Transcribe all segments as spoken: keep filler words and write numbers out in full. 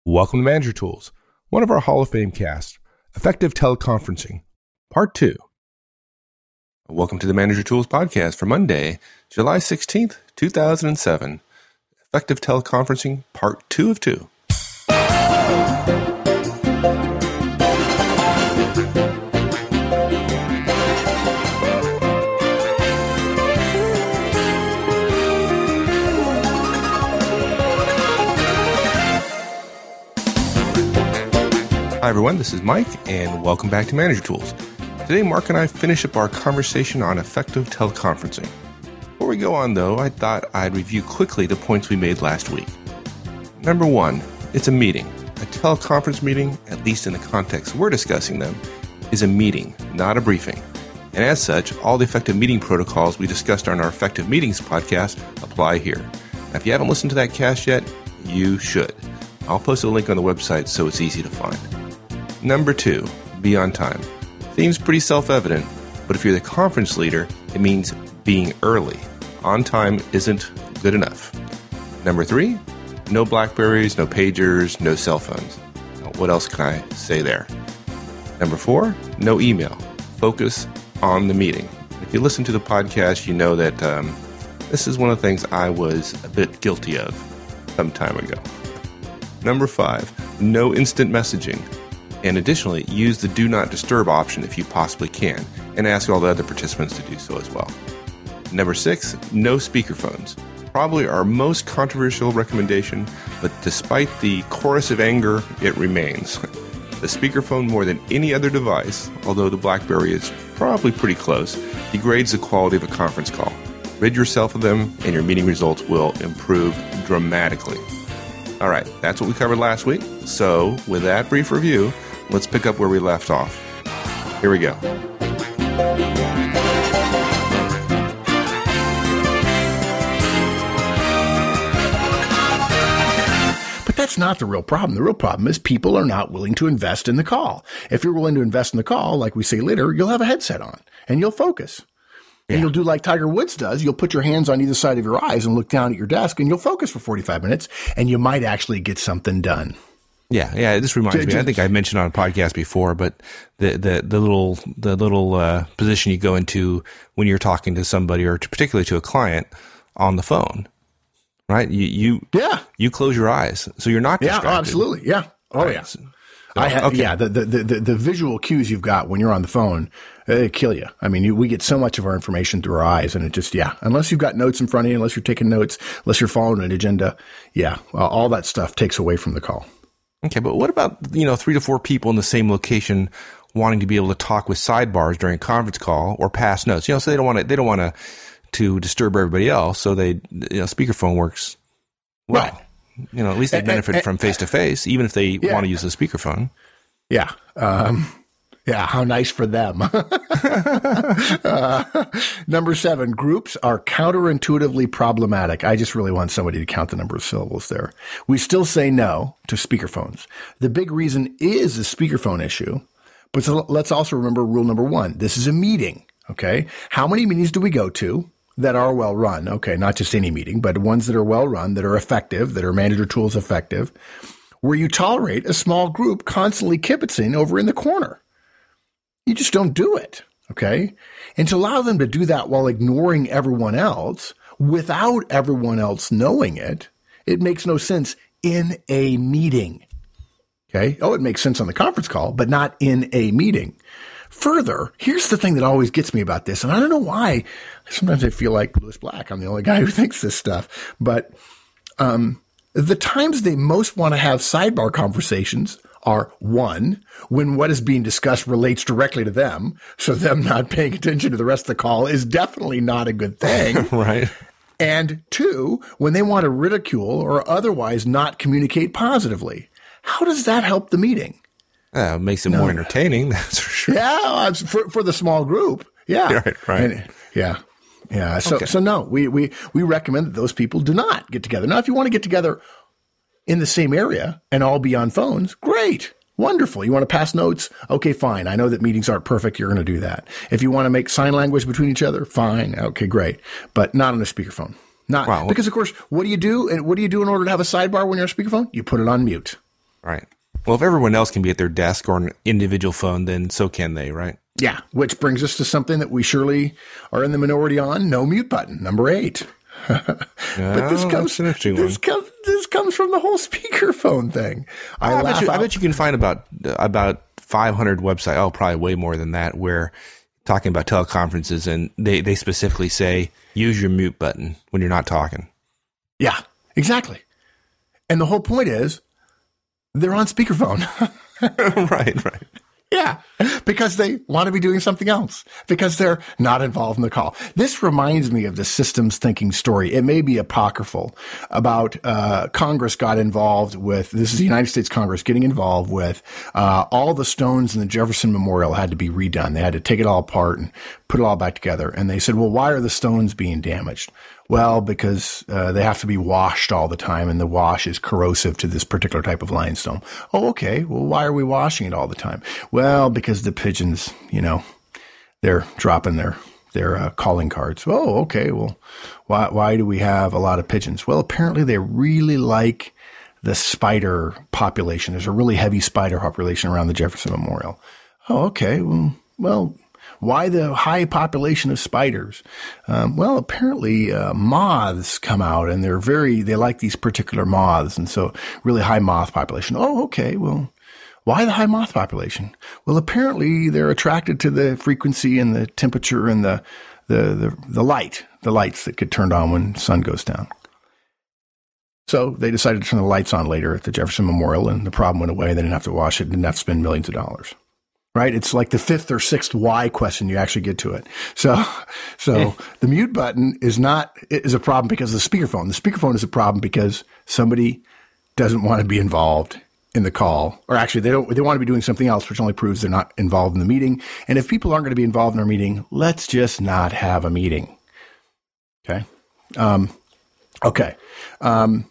Welcome to Manager Tools, one of our Hall of Fame casts, Effective Teleconferencing, Part two. Welcome to the Manager Tools podcast for Monday, July sixteenth, two thousand seven. Effective Teleconferencing, Part two of two. Hi everyone, this is Mike, and welcome back to Manager Tools. Today, Mark and I finish up our conversation on effective teleconferencing. Before we go on, though, I thought I'd review quickly the points we made last week. Number one, it's a meeting. A teleconference meeting, at least in the context we're discussing them, is a meeting, not a briefing. And as such, all the effective meeting protocols we discussed on our Effective Meetings podcast apply here. Now, if you haven't listened to that cast yet, you should. I'll post a link on the website so it's easy to find. Number two, be on time. Seems pretty self-evident, but if you're the conference leader, it means being early. On time isn't good enough. Number three, no Blackberries, no pagers, no cell phones. What else can I say there? Number four, no email. Focus on the meeting. If you listen to the podcast, you know that um, this is one of the things I was a bit guilty of some time ago. Number five, no instant messaging. And additionally, use the do not disturb option if you possibly can, and ask all the other participants to do so as well. Number six, no speakerphones. Probably our most controversial recommendation, but despite the chorus of anger, it remains. The speakerphone, more than any other device, although the BlackBerry is probably pretty close, degrades the quality of a conference call. Rid yourself of them, and your meeting results will improve dramatically. All right, that's what we covered last week. So, with that brief review, let's pick up where we left off. Here we go. But that's not the real problem. The real problem is people are not willing to invest in the call. If you're willing to invest in the call, like we say later, you'll have a headset on and you'll focus. And yeah. You'll do like Tiger Woods does. You'll put your hands on either side of your eyes and look down at your desk and you'll focus for forty-five minutes and you might actually get something done. Yeah, yeah. This reminds just, me. I think I mentioned on a podcast before, but the the, the little the little uh, position you go into when you're talking to somebody, or to, particularly to a client, on the phone, right? You you yeah. You close your eyes, so you're not distracted. Yeah, absolutely. Yeah. Oh right. yeah. So, I ha- okay. Yeah. The, the the the visual cues you've got when you're on the phone, they kill you. I mean, you, we get so much of our information through our eyes, and it just yeah. Unless you've got notes in front of you, unless you're taking notes, unless you're following an agenda, yeah, uh, all that stuff takes away from the call. Okay, but what about, you know, three to four people in the same location wanting to be able to talk with sidebars during a conference call or pass notes? You know, so they don't want to, they don't want to, to disturb everybody else. So they, you know, speakerphone works well. Right. You know, at least they benefit and, and, from face to face, even if they yeah. want to use a speakerphone. Yeah. Um, yeah. How nice for them. uh, number seven, groups are counterintuitively problematic. I just really want somebody to count the number of syllables there. We still say no to speakerphones. The big reason is the speakerphone issue, but so let's also remember rule number one. This is a meeting. Okay. How many meetings do we go to that are well run? Okay. Not just any meeting, but ones that are well run, that are effective, that are Manager Tools effective, where you tolerate a small group constantly kibitzing over in the corner. You just don't do it, okay? And to allow them to do that while ignoring everyone else, without everyone else knowing it, it makes no sense in a meeting, okay? Oh, it makes sense on the conference call, but not in a meeting. Further, here's the thing that always gets me about this, and I don't know why. Sometimes I feel like Lewis Black. I'm the only guy who thinks this stuff. But um, the times they most want to have sidebar conversations are, one, when what is being discussed relates directly to them, so them not paying attention to the rest of the call is definitely not a good thing. Right. And two, when they want to ridicule or otherwise not communicate positively. How does that help the meeting? Uh, it makes it no. more entertaining, that's for sure. Yeah, for, for the small group. Yeah. Right, right. And, yeah. Yeah. So, okay. so no, we, we, we recommend that those people do not get together. Now, if you want to get together in the same area and all be on phones, great. Wonderful. You want to pass notes? Okay, fine. I know that meetings aren't perfect. You're going to do that. If you want to make sign language between each other, fine. Okay, great. But not on a speakerphone. Not wow. Because, of course, what do you do? And what do you do in order to have a sidebar when you're on speakerphone? You put it on mute. Right. Well, if everyone else can be at their desk or an individual phone, then so can they, right? Yeah, which brings us to something that we surely are in the minority on, no mute button, number eight. But oh, this comes, this comes, this comes from the whole speakerphone thing. I, I, bet you, out. I bet you can find about, about five hundred websites, oh, probably way more than that, where talking about teleconferences and they, they specifically say, use your mute button when you're not talking. Yeah, exactly. And the whole point is they're on speakerphone. Right, right. Yeah, because they want to be doing something else, because they're not involved in the call. This reminds me of the systems thinking story. It may be apocryphal about uh, Congress got involved with, this is the United States Congress getting involved with uh, all the stones in the Jefferson Memorial had to be redone. They had to take it all apart and put it all back together. And they said, well, why are the stones being damaged? Well, because uh, they have to be washed all the time, and the wash is corrosive to this particular type of limestone. Oh, okay. Well, why are we washing it all the time? Well, because the pigeons, you know, they're dropping their their uh, calling cards. Oh, okay. Well, why why do we have a lot of pigeons? Well, apparently they really like the spider population. There's a really heavy spider population around the Jefferson Memorial. Oh, okay. Well, well. Why the high population of spiders? Um, well, apparently uh, moths come out, and they're very, they like these particular moths, and so really high moth population. Oh, okay. Well, why the high moth population? Well, apparently they're attracted to the frequency and the temperature and the the the, the light, the lights that get turned on when the sun goes down. So they decided to turn the lights on later at the Jefferson Memorial, and the problem went away. They didn't have to wash it, didn't have to spend millions of dollars. Right? It's like the fifth or sixth why question you actually get to it. So, so the mute button is not, is a problem because of the speakerphone. The speakerphone is a problem because somebody doesn't want to be involved in the call, or actually they don't, they want to be doing something else, which only proves they're not involved in the meeting. And if people aren't going to be involved in our meeting, let's just not have a meeting. Okay. Um, okay. Um,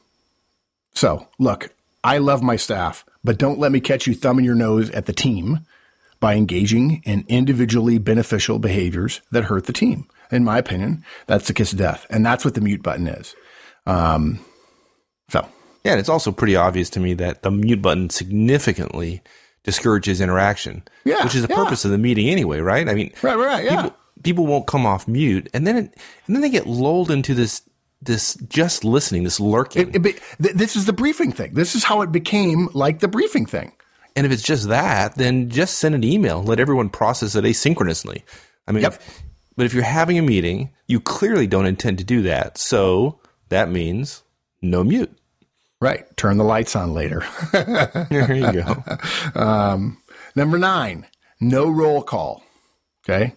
so look, I love my staff, but don't let me catch you thumbing your nose at the team by engaging in individually beneficial behaviors that hurt the team. In my opinion, that's the kiss of death. And that's what the mute button is. Um, so. Yeah, and it's also pretty obvious to me that the mute button significantly discourages interaction, yeah, which is the yeah. purpose of the meeting anyway, right? I mean, right, right, yeah. People, people won't come off mute, and then it, and then they get lulled into this this just listening, this lurking. It, it, th- this is the briefing thing. This is how it became like the briefing thing. And if it's just that, then just send an email. Let everyone process it asynchronously. I mean, yep. if, but if you're having a meeting, you clearly don't intend to do that. So that means no mute. Right. Turn the lights on later. There you go. Um, number nine, no roll call. Okay.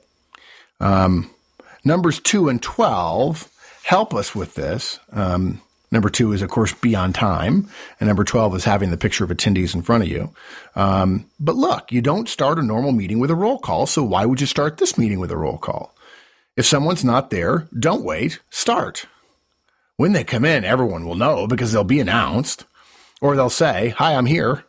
Um, numbers two and twelve help us with this. Um, Number two is, of course, be on time. And number twelve is having the picture of attendees in front of you. Um, but look, you don't start a normal meeting with a roll call. So why would you start this meeting with a roll call? If someone's not there, don't wait. Start. When they come in, everyone will know because they'll be announced. Or they'll say, hi, I'm here.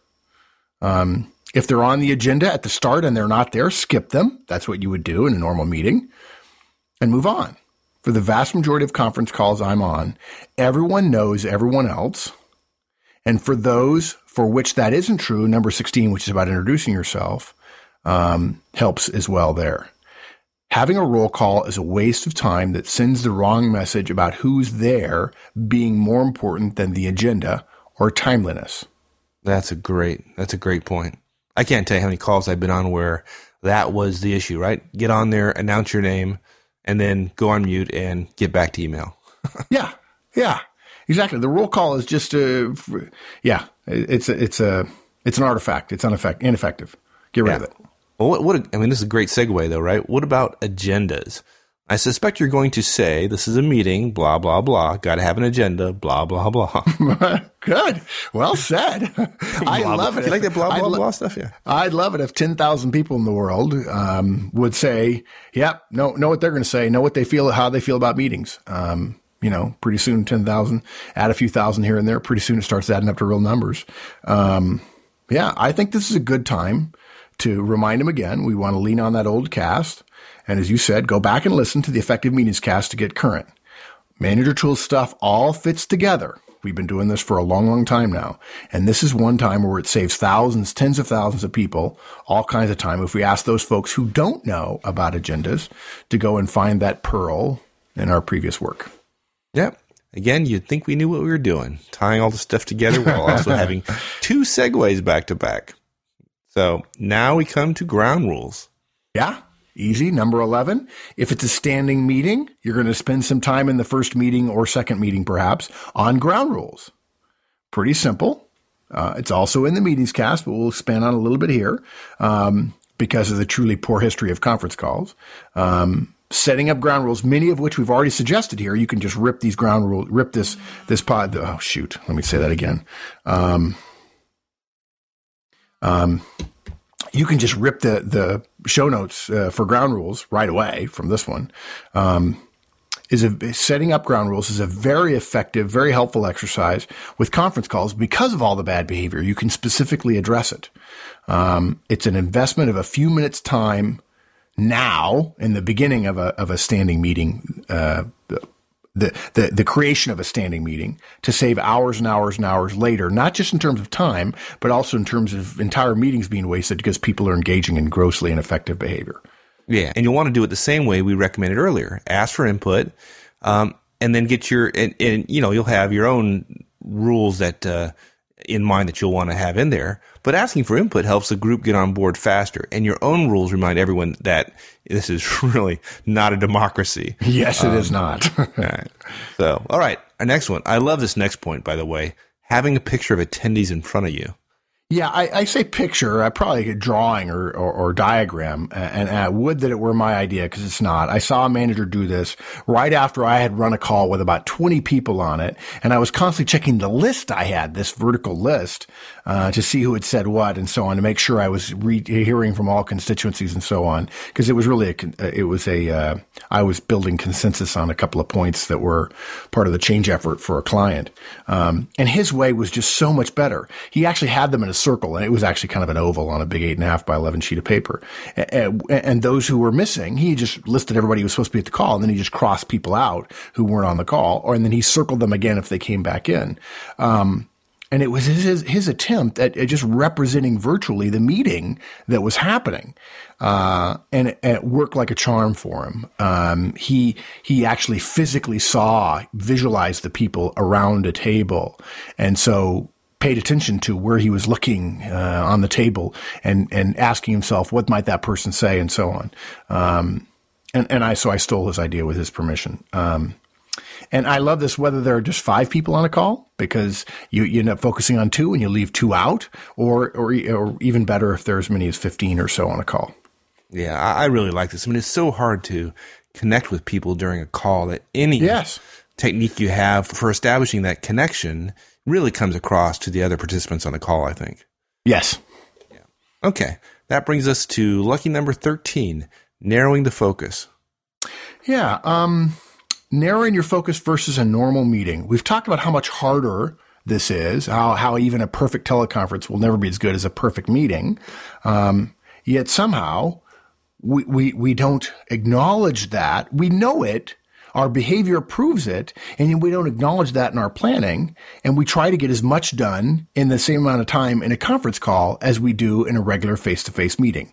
Um, if they're on the agenda at the start and they're not there, skip them. That's what you would do in a normal meeting and move on. For the vast majority of conference calls I'm on, everyone knows everyone else. And for those for which that isn't true, number sixteen, which is about introducing yourself, um, helps as well there. Having a roll call is a waste of time that sends the wrong message about who's there being more important than the agenda or timeliness. That's a great, that's a great point. I can't tell you how many calls I've been on where that was the issue, right? Get on there, announce your name, and then go on mute and get back to email. yeah, yeah, exactly. The roll call is just a, yeah, it's a, it's a, it's an artifact. It's ineffect, ineffective. Get rid yeah. of it. Well, what, what a, I mean, this is a great segue though, right? What about agendas? I suspect you're going to say, this is a meeting, blah, blah, blah. Got to have an agenda, blah, blah, blah. Good. Well said. I blah, love blah. it. You like that blah, blah, lo- blah stuff? Yeah. I'd love it if ten thousand people in the world um, would say, yep, know, know what they're going to say, know what they feel, how they feel about meetings. Um, you know, pretty soon ten thousand, add a few thousand here and there. Pretty soon it starts adding up to real numbers. Um, yeah, I think this is a good time to remind them again. We want to lean on that old cast. And as you said, go back and listen to the Effective Meetings cast to get current. Manager Tools stuff all fits together. We've been doing this for a long, long time now. And this is one time where it saves thousands, tens of thousands of people all kinds of time if we ask those folks who don't know about agendas to go and find that pearl in our previous work. Yep. Again, you'd think we knew what we were doing, tying all the stuff together while also having two segues back to back. So now we come to ground rules. Yeah. Easy. Number eleven. If it's a standing meeting, you're going to spend some time in the first meeting or second meeting, perhaps, on ground rules. Pretty simple. Uh, it's also in the meetings cast, but we'll expand on it a little bit here um, because of the truly poor history of conference calls. Um, setting up ground rules, many of which we've already suggested here. You can just rip these ground rules, rip this this pod. Oh, shoot. Let me say that again. Um, um, you can just rip the, the show notes uh, for ground rules right away from this one. Um, is a, setting up ground rules is a very effective, very helpful exercise with conference calls because of all the bad behavior. You can specifically address it. Um, it's an investment of a few minutes time now in the beginning of a of a standing meeting, uh, the, the the creation of a standing meeting to save hours and hours and hours later, not just in terms of time, but also in terms of entire meetings being wasted because people are engaging in grossly ineffective behavior. Yeah, and you'll want to do it the same way we recommended earlier. Ask for input, um, and then get your and, and you know you'll have your own rules that uh, in mind that you'll want to have in there. But asking for input helps the group get on board faster, and your own rules remind everyone that this is really not a democracy. Yes, it um, is not. all right. So, all right, our next one. I love this next point, by the way. Having a picture of attendees in front of you. Yeah, I, I say picture. I probably get drawing or, or, or diagram, and I would that it were my idea because it's not. I saw a manager do this right after I had run a call with about twenty people on it, and I was constantly checking the list I had, this vertical list, uh, to see who had said what and so on, to make sure I was re- hearing from all constituencies and so on, because it was really a, it was a, uh, I was building consensus on a couple of points that were part of the change effort for a client. Um, and his way was just so much better. He actually had them in a circle, and it was actually kind of an oval on a big eight and a half by eleven sheet of paper. And, and those who were missing, he just listed everybody who was supposed to be at the call, and then he just crossed people out who weren't on the call, or and then he circled them again if they came back in. Um, and it was his, his attempt at, at just representing virtually the meeting that was happening. Uh, and, it, and it worked like a charm for him. Um, he, he actually physically saw, visualized the people around a table. And so paid attention to where he was looking, uh, on the table and, and asking himself, what might that person say? And so on. Um, and, and I, so I stole his idea with his permission. Um, And I love this, whether there are just five people on a call, because you, you end up focusing on two and you leave two out, or, or, or even better if there's as many as fifteen or so on a call. Yeah, I really like this. I mean, it's so hard to connect with people during a call that any yes. technique you have for establishing that connection really comes across to the other participants on the call, I think. Yes. Yeah. Okay. That brings us to lucky number thirteen, narrowing the focus. Yeah. Um, narrowing your focus versus a normal meeting. We've talked about how much harder this is, how, how even a perfect teleconference will never be as good as a perfect meeting. Um, yet somehow we, we, we don't acknowledge that. We know it. Our behavior proves it, and yet we don't acknowledge that in our planning, and we try to get as much done in the same amount of time in a conference call as we do in a regular face-to-face meeting.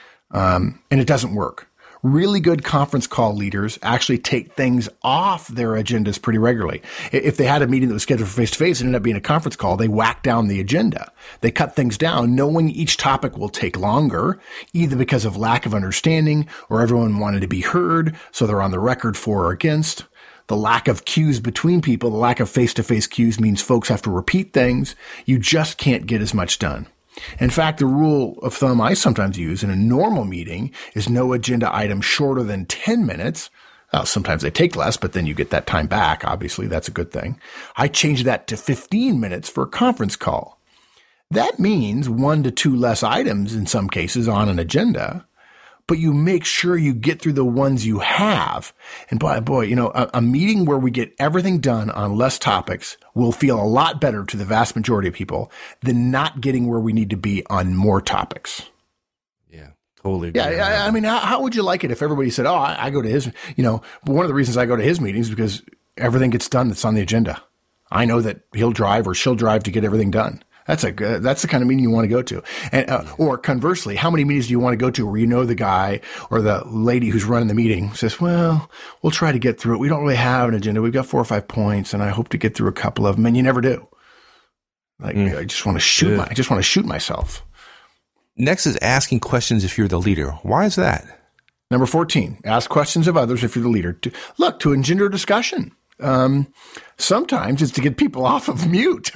Um, and it doesn't work. Really good conference call leaders actually take things off their agendas pretty regularly. If they had a meeting that was scheduled for face-to-face and ended up being a conference call, they whack down the agenda. They cut things down, knowing each topic will take longer, either because of lack of understanding or everyone wanted to be heard, so they're on the record for or against. The lack of cues between people, the lack of face-to-face cues means folks have to repeat things. You just can't get as much done. In fact, the rule of thumb I sometimes use in a normal meeting is no agenda item shorter than ten minutes. Well, sometimes they take less, but then you get that time back. Obviously, that's a good thing. I change that to fifteen minutes for a conference call. That means one to two less items in some cases on an agenda, but you make sure you get through the ones you have. And boy, boy, you know, a, a meeting where we get everything done on less topics will feel a lot better to the vast majority of people than not getting where we need to be on more topics. Yeah, totally. Yeah, I, I mean, how, how would you like it if everybody said, oh, I, I go to his, you know, but one of the reasons I go to his meetings is because everything gets done that's on the agenda. I know that he'll drive or she'll drive to get everything done. That's a good, that's the kind of meeting you want to go to. And, uh, or conversely, how many meetings do you want to go to where you know the guy or the lady who's running the meeting says, well, we'll try to get through it. We don't really have an agenda. We've got four or five points and I hope to get through a couple of them. And you never do. Like, mm. I just want to shoot Good. my, I just want to shoot myself. Next is asking questions if you're the leader. Why is that? Number fourteen, ask questions of others if you're the leader. To, look, to engender discussion. Um, sometimes it's to get people off of mute.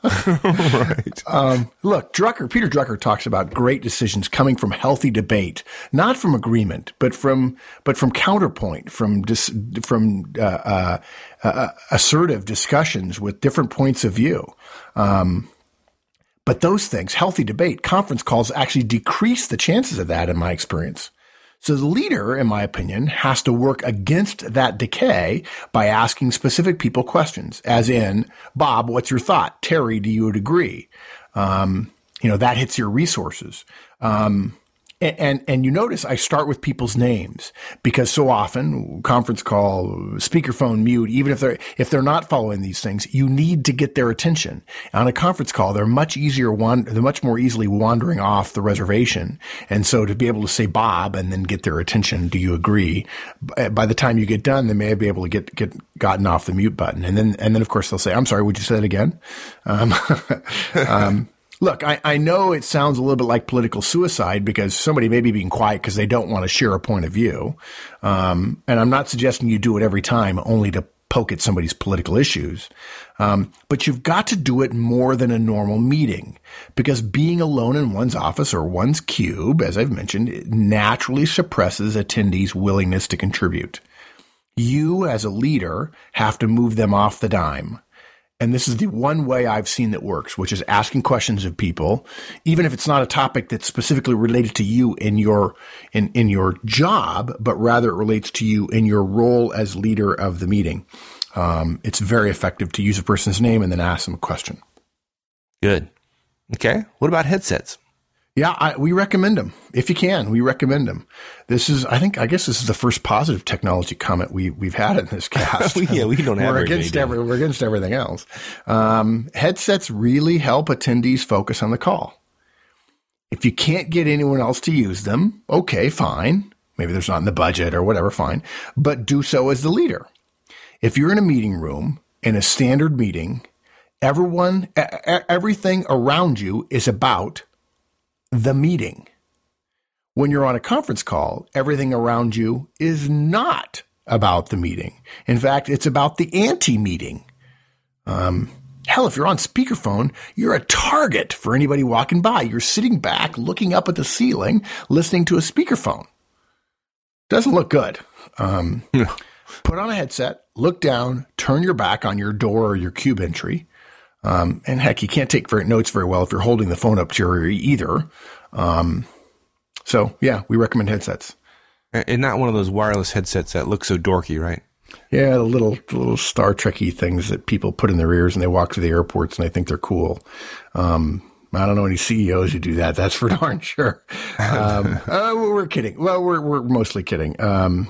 Right. Um, look, Drucker, Peter Drucker talks about great decisions coming from healthy debate, not from agreement, but from, but from counterpoint, from, dis, from, uh, uh, uh, assertive discussions with different points of view. Um, but those things, healthy debate, conference calls actually decrease the chances of that in my experience. So the leader, in my opinion, has to work against that decay by asking specific people questions, as in, Bob, what's your thought? Terry, do you agree? Um, you know, that hits your resources. Um, and, and, and you notice I start with people's names because so often conference call, speakerphone, mute, even if they're, if they're not following these things, you need to get their attention. On a conference call, they're much easier, wand- they're much more easily wandering off the reservation. And so to be able to say Bob and then get their attention, do you agree? By the time you get done, they may be able to get, get gotten off the mute button. And then, and then of course they'll say, I'm sorry, would you say that again? Um, um, Look, I, I know it sounds a little bit like political suicide because somebody may be being quiet because they don't want to share a point of view. Um, and I'm not suggesting you do it every time only to poke at somebody's political issues. Um, but you've got to do it more than a normal meeting because being alone in one's office or one's cube, as I've mentioned, it naturally suppresses attendees' willingness to contribute. You as a leader have to move them off the dime. And this is the one way I've seen that works, which is asking questions of people, even if it's not a topic that's specifically related to you in your, in, in your job, but rather it relates to you in your role as leader of the meeting. Um, it's very effective to use a person's name and then ask them a question. Good. Okay. What about headsets? Yeah, I, we recommend them. If you can, we recommend them. This is, I think, I guess this is the first positive technology comment we, we've had in this cast. Yeah, we don't have we're against every, We're against everything else. Um, headsets really help attendees focus on the call. If you can't get anyone else to use them, okay, fine. Maybe there's not in the budget or whatever, fine. But do so as the leader. If you're in a meeting room, in a standard meeting, everyone, everything around you is about the meeting. When you're on a conference call, everything around you is not about the meeting. In fact, it's about the anti-meeting. Um, hell, if you're on speakerphone, you're a target for anybody walking by. You're sitting back, looking up at the ceiling, listening to a speakerphone. Doesn't look good. Um, put on a headset, look down, turn your back on your door or your cube entry. Um, and heck, you can't take very, notes very well if you're holding the phone up to your ear either. Um, so yeah, we recommend headsets. And not one of those wireless headsets that look so dorky, right? Yeah, the little, little Star Trek-y things that people put in their ears and they walk through the airports and they think they're cool. Um, I don't know any C E Os who do that. That's for darn sure. Um, uh, we're kidding. Well, we're, we're mostly kidding. Um,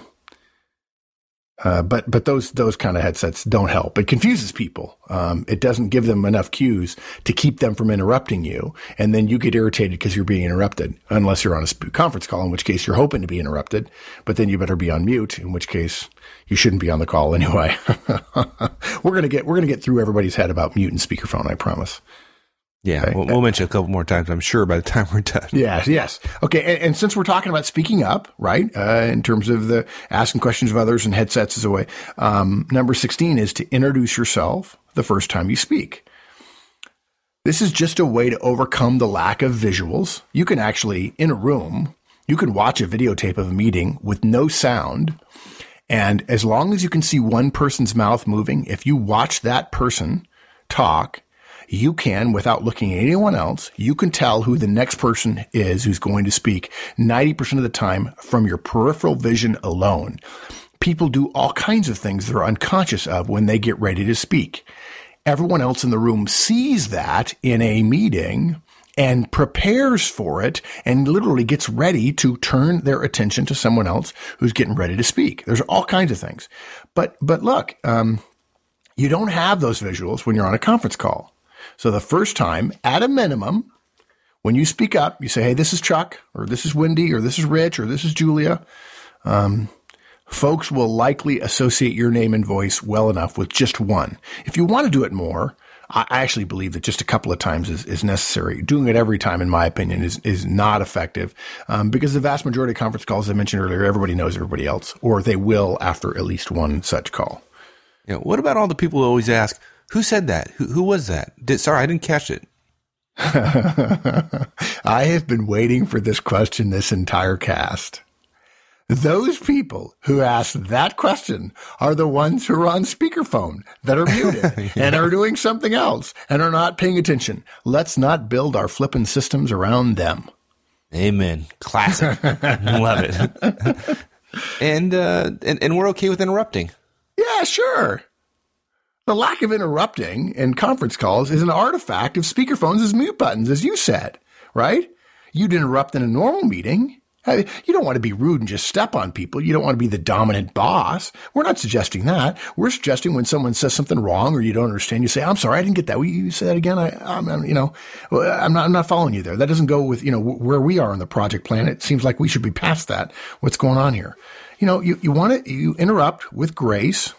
Uh, but, but those, those kind of headsets don't help. It confuses people. Um, it doesn't give them enough cues to keep them from interrupting you. And then you get irritated because you're being interrupted, unless you're on a sp- conference call, in which case you're hoping to be interrupted, but then you better be on mute, in which case you shouldn't be on the call anyway. we're going to get, we're going to get through everybody's head about mute and speakerphone, I promise. Yeah, okay. we'll, we'll mention a couple more times, I'm sure, by the time we're done. Yes, yes. Okay, and, and since we're talking about speaking up, right, uh, in terms of the asking questions of others and headsets as a way, um, number sixteen is to introduce yourself the first time you speak. This is just a way to overcome the lack of visuals. You can actually, in a room, you can watch a videotape of a meeting with no sound, and as long as you can see one person's mouth moving, if you watch that person talk, you can, without looking at anyone else, you can tell who the next person is who's going to speak ninety percent of the time from your peripheral vision alone. People do all kinds of things they're unconscious of when they get ready to speak. Everyone else in the room sees that in a meeting and prepares for it and literally gets ready to turn their attention to someone else who's getting ready to speak. There's all kinds of things. But, but look, um, You don't have those visuals when you're on a conference call. So the first time, at a minimum, when you speak up, you say, hey, this is Chuck, or this is Wendy, or this is Rich, or this is Julia. Um, folks will likely associate your name and voice well enough with just one. If you want to do it more, I actually believe that just a couple of times is, is necessary. Doing it every time, in my opinion, is, is not effective um, because the vast majority of conference calls, as I mentioned earlier, everybody knows everybody else, or they will after at least one such call. Yeah. What about all the people who always ask, who said that? Who, who was that? Did, sorry, I didn't catch it. I have been waiting for this question this entire cast. Those people who ask that question are the ones who are on speakerphone that are muted yeah. and are doing something else and are not paying attention. Let's not build our flipping systems around them. Amen. Classic. Love it. and, uh, and, and we're okay with interrupting. Yeah, sure. The lack of interrupting in conference calls is an artifact of speakerphones as mute buttons, as you said, right? You'd interrupt in a normal meeting. You don't want to be rude and just step on people. You don't want to be the dominant boss. We're not suggesting that. We're suggesting when someone says something wrong or you don't understand, you say, I'm sorry, I didn't get that. Will you say that again? I, I'm, I'm, you know, I'm not, I'm not following you there. That doesn't go with, you know, where we are on the project plan. It seems like we should be past that. What's going on here? You know, you, you want to, you interrupt with grace.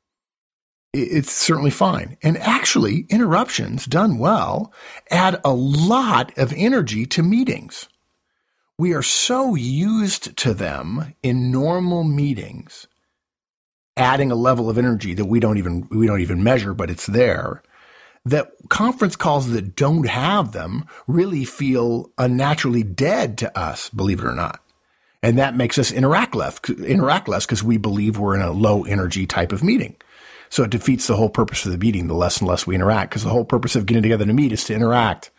It's certainly fine. And actually, interruptions done well add a lot of energy to meetings. We are so used to them in normal meetings, adding a level of energy that we don't even we don't even measure, but it's there, that conference calls that don't have them really feel unnaturally dead to us, believe it or not. And that makes us interact less, interact less because we believe we're in a low energy type of meeting. So it defeats the whole purpose of the meeting, the less and less we interact, because the whole purpose of getting together to meet is to interact.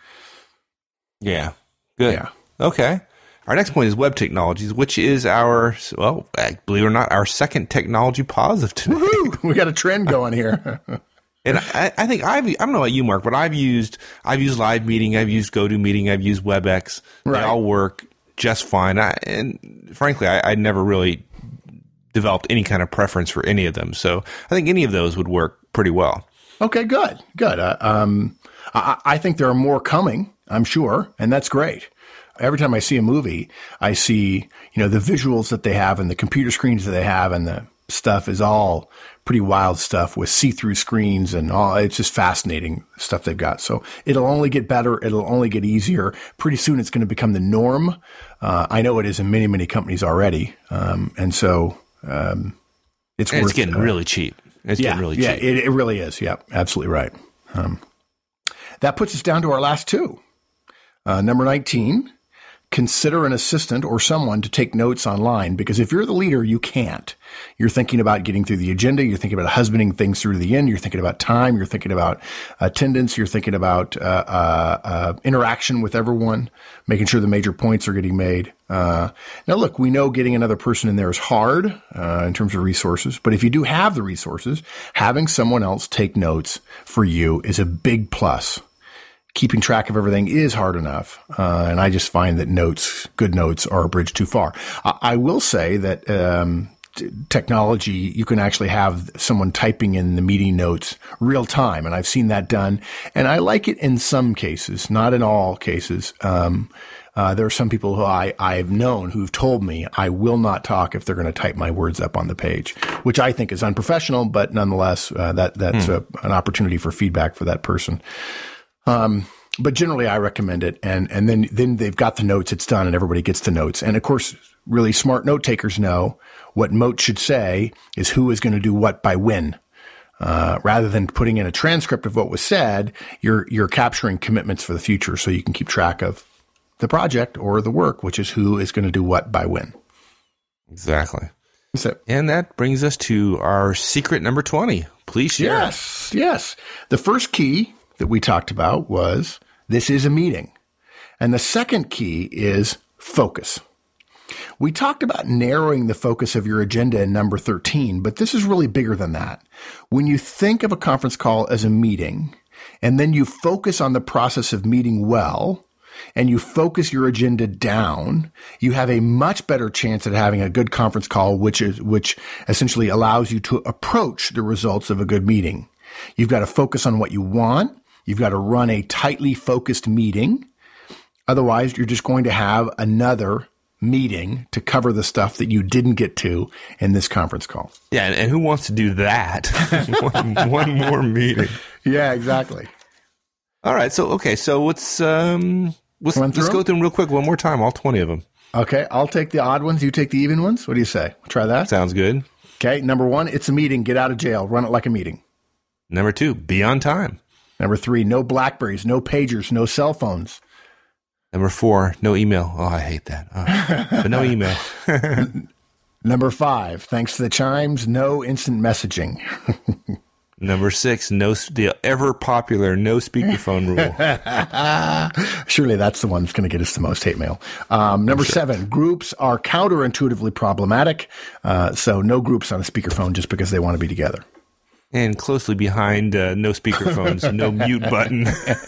Yeah. Good. Yeah. Okay. Our next point is web technologies, which is our, well, believe it or not, our second technology positive today. Woohoo! We got a trend going here. And I, I think I've, I don't know about you, Mark, but I've used, I've used Live Meeting, I've used GoToMeeting, I've used WebEx. Right. They all work just fine. I, and frankly, I, I never really developed any kind of preference for any of them. So I think any of those would work pretty well. Okay, good, good. Uh, um, I, I think there are more coming, I'm sure, and that's great. Every time I see a movie, I see, you know, the visuals that they have and the computer screens that they have and the stuff is all pretty wild stuff with see-through screens and all. It's just fascinating stuff they've got. So it'll only get better. It'll only get easier. Pretty soon it's going to become the norm. Uh, I know it is in many, many companies already. Um, and so um, it's and worth it's getting uh, really cheap. It's yeah, getting really yeah, cheap. Yeah, it, it really is. Yeah, absolutely right. Um, that puts us down to our last two. Uh, number nineteen. Consider an assistant or someone to take notes online, because if you're the leader, you can't. You're thinking about getting through the agenda. You're thinking about husbanding things through to the end. You're thinking about time. You're thinking about attendance. You're thinking about uh, uh, uh, interaction with everyone, making sure the major points are getting made. Uh, now, look, we know getting another person in there is hard uh, in terms of resources, but if you do have the resources, having someone else take notes for you is a big plus. Keeping track of everything is hard enough. Uh, and I just find that notes, good notes, are a bridge too far. I, I will say that um, t- technology, you can actually have someone typing in the meeting notes real time. And I've seen that done. And I like it in some cases, not in all cases. Um, uh, there are some people who I, I've known who've told me I will not talk if they're going to type my words up on the page, which I think is unprofessional, but nonetheless, uh, that that's hmm. a, an opportunity for feedback for that person. Um, but generally I recommend it. And, and then, then they've got the notes, it's done, and everybody gets the notes. And of course, really smart note takers know what Moat should say is who is going to do what by when. Uh, rather than putting in a transcript of what was said, you're, you're capturing commitments for the future so you can keep track of the project or the work, which is who is going to do what by when. Exactly. So, and that brings us to our secret number twenty. Please share. Yes, yes. The first key that we talked about was this is a meeting. And the second key is focus. We talked about narrowing the focus of your agenda in number thirteen, but this is really bigger than that. When you think of a conference call as a meeting, and then you focus on the process of meeting well, and you focus your agenda down, you have a much better chance at having a good conference call, which is, which essentially allows you to approach the results of a good meeting. You've got to focus on what you want. You've got to run a tightly focused meeting. Otherwise, you're just going to have another meeting to cover the stuff that you didn't get to in this conference call. Yeah, and, and who wants to do that? one, one more meeting. Yeah, exactly. All right, so okay, so let's um, let's, let's go through them real quick one more time, all twenty of them. Okay, I'll take the odd ones. You take the even ones. What do you say? Try that. Sounds good. Okay, number one, it's a meeting. Get out of jail. Run it like a meeting. Number two, be on time. Number three, no BlackBerries, no pagers, no cell phones. Number four, no email. Oh, I hate that. Oh, but no email. Number five, thanks to the chimes, no instant messaging. Number six, no the ever popular no speakerphone rule. Surely that's the one that's going to get us the most hate mail. Um, number sure. seven, groups are counterintuitively problematic. Uh, so no groups on a speakerphone just because they want to be together. And closely behind uh, no speakerphones, no mute button.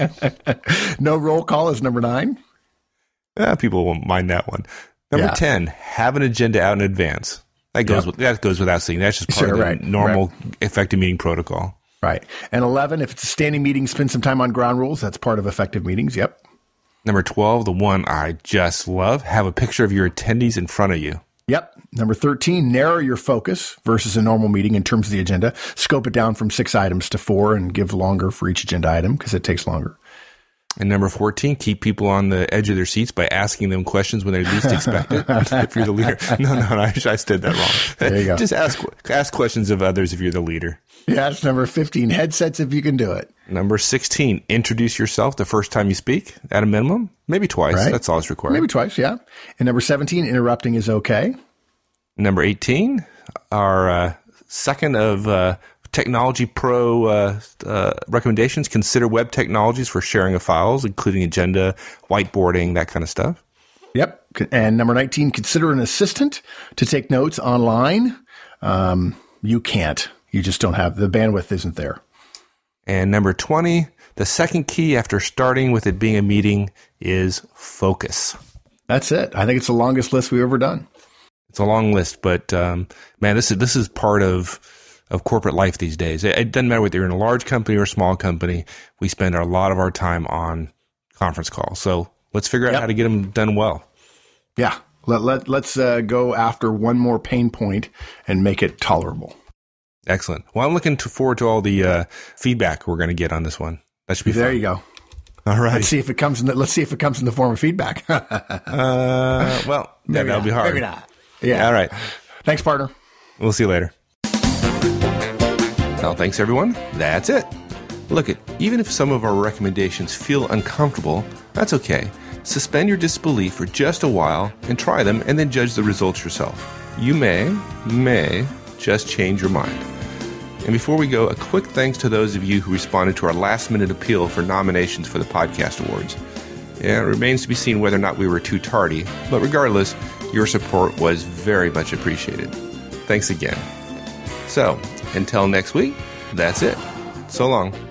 No roll call is number nine. Uh, people won't mind that one. Number yeah. ten, have an agenda out in advance. That goes yep. with, that goes without saying. That's just part sure, of the right. normal right. effective meeting protocol. Right. And eleven, if it's a standing meeting, spend some time on ground rules. That's part of effective meetings. Yep. Number twelve, the one I just love, have a picture of your attendees in front of you. Yep. Number thirteen, narrow your focus versus a normal meeting in terms of the agenda. Scope it down from six items to four and give longer for each agenda item because it takes longer. And number fourteen, keep people on the edge of their seats by asking them questions when they least expect it. If you're the leader. No, no, no, I, I said that wrong. There you go. Just ask ask questions of others if you're the leader. Yeah, that's number fifteen, headsets if you can do it. Number sixteen, introduce yourself the first time you speak at a minimum. Maybe twice. Right. That's all it's required. Maybe twice, yeah. And number seventeen, interrupting is okay. Number eighteen, our uh, second of uh, Technology Pro uh, uh, recommendations, consider web technologies for sharing of files, including agenda, whiteboarding, that kind of stuff. Yep. And number nineteen, consider an assistant to take notes online. Um, you can't. You just don't have, the bandwidth isn't there. And number twenty, the second key after starting with it being a meeting is focus. That's it. I think it's the longest list we've ever done. It's a long list, but um, man, this is this is part of of corporate life these days. It, it doesn't matter whether you're in a large company or a small company. We spend a lot of our time on conference calls. So let's figure out yep. how to get them done well. Yeah. Let, let, let's uh, go after one more pain point and make it tolerable. Excellent. Well, I'm looking to forward to all the uh, feedback we're going to get on this one. That should be there fun. You go. All right. Let's see if it comes in the, let's see if it comes in the form of feedback. uh, well, that, that'll be hard. Maybe not. Yeah. All right. Thanks, partner. We'll see you later. Well, thanks, everyone. That's it. Look, it, even if some of our recommendations feel uncomfortable, that's okay. Suspend your disbelief for just a while and try them and then judge the results yourself. You may, may just change your mind. And before we go, a quick thanks to those of you who responded to our last-minute appeal for nominations for the Podcast Awards. Yeah, it remains to be seen whether or not we were too tardy, but regardless, your support was very much appreciated. Thanks again. So, until next week, that's it. So long.